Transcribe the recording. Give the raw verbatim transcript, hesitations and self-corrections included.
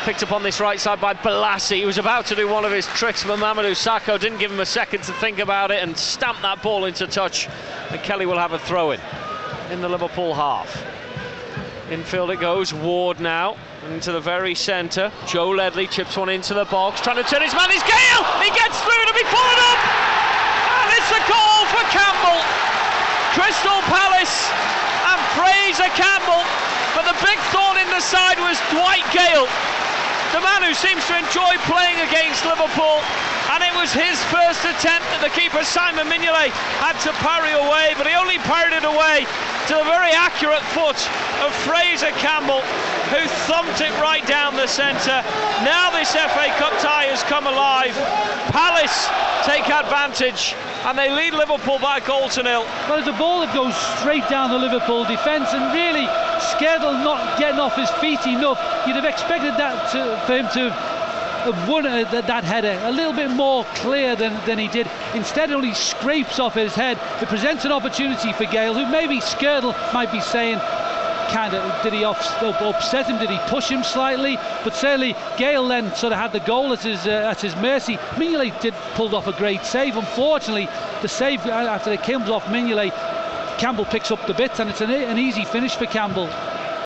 Picked up on this right side by Balassi. He was about to do one of his tricks, but Mamadou Sakho didn't give him a second to think about it and stamped that ball into touch. And Kelly will have a throw in in the Liverpool half. Infield it goes. Ward now into the very centre. Joe Ledley chips one into the box, trying to turn his man. It's Gale. He gets through to be followed up, and it's a goal for Campbell. Crystal Palace and Fraser Campbell, but the big thorn in the side was Dwight Gale, the man who seems to enjoy playing against Liverpool, and it was his first attempt that the keeper Simon Mignolet had to parry away, but he only parried it away to the very accurate foot of Fraser Campbell, who thumped it right down the centre. Now this F A Cup tie has come alive. Palace take advantage and they lead Liverpool by a goal to nil. Well, it's a ball that goes straight down the Liverpool defence, and really Skerdal not getting off his feet enough. You'd have expected that to, for him to have won uh, that, that header a little bit more clear than, than he did. Instead, it only scrapes off his head. It presents an opportunity for Gale, who maybe Skerdal might be saying, kind of, did he off, upset him? Did he push him slightly? But certainly Gale then sort of had the goal at his uh, at his mercy. Mignolet did pulled off a great save. Unfortunately, the save after it comes off Mignolet, Campbell picks up the bit, and it's an, an easy finish for Campbell.